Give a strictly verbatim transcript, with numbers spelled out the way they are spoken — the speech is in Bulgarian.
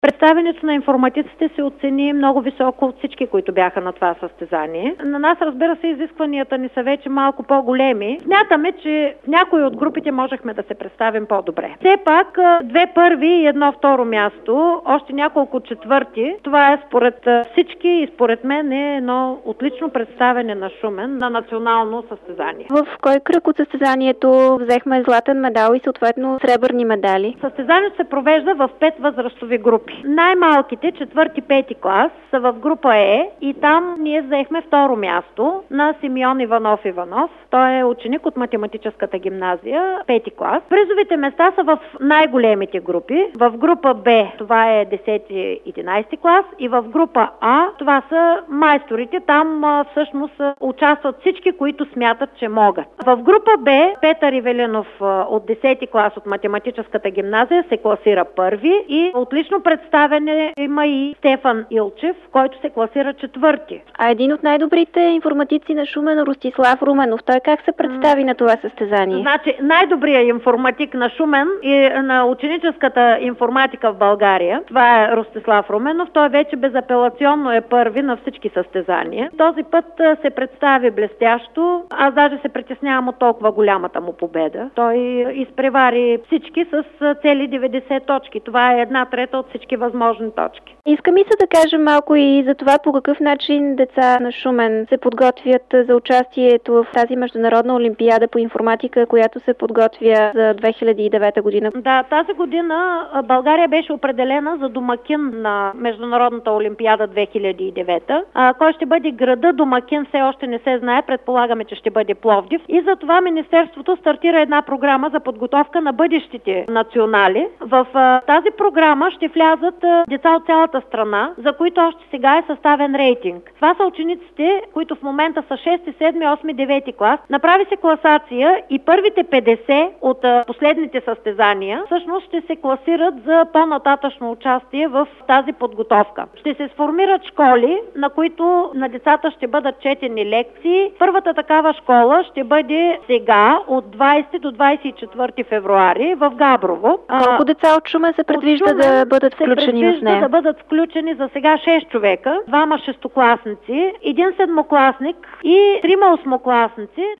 Представянето на информатиците се оцени много високо от всички, които бяха на това състезание. На нас, разбира се, изискванията ни са вече малко по-големи. Смятаме, че в някои от групите можехме да се представим по-добре. Все пак, две първи и едно второ място, още няколко четвърти, това е според всички и според мен е едно отлично представяне на Шумен на национално състезание. В кой кръг от състезанието взехме златен медал и съответно сребърни медали? Състезанието се провежда в пет възрастови групи. Най-малките, четвърти, пети клас, са в група Е и там ние взехме второ място на Симеон Иванов Иванов. Той е ученик от математическата гимназия, пети клас. Призовите места са в най-големите групи. В група Б това е десети, единайсети клас и в група А това са майсторите. Там а, всъщност участват всички, които смятат, че могат. В група Б Петър Ивелинов а, от десети клас от математическата гимназия се класира първи и отлично представяне има и Стефан Илчев, който се класира четвърти. А един от най-добрите информатици на Шумен, Ростислав Руменов, той как се представи mm. на това състезание? Значи, най-добрият информатик на Шумен и на ученическата информатика в България, това е Ростислав Руменов. Той вече безапелационно е първи на всички състезания. Този път се представи блестящо. Аз даже се притеснявам от толкова голямата му победа. Той изпревари всички с цели деветдесет точки. Това е една трета от всички възможни точки. Иска ми се да кажем малко и за това по какъв начин деца на Шумен се подготвят за участието в тази международна олимпиада по информатика, която се подготвя за две хиляди и девета година. Да, тази година България беше определена за домакин на Международната олимпиада две хиляди и девета. А, кой ще бъде града домакин все още не се знае, предполагаме, че ще бъде Пловдив. И за това Министерството стартира една програма за подготовка на бъдещите национали. В а, тази програма ще влязат а, деца от цялата страна, за които още сега е съставен рейтинг. Това са учениците, които в момента са шести, седми, осми, девети клас. Направи се класация и първите петдесет от а, последните състезания всъщност ще се класират за по-нататъчно участие в тази подготовка. Ще се сформират школи, на които на децата ще бъдат четени лекции. Първата такава школа ще бъде сега от двайсети до двайсет и четвърти февруари в Габрово. Колко деца от Шумен се предвижда Шумен да бъдат включени в нея? да бъдат включени за сега шест човека, двама шестокласници, един седмокласник и трима осмокласници.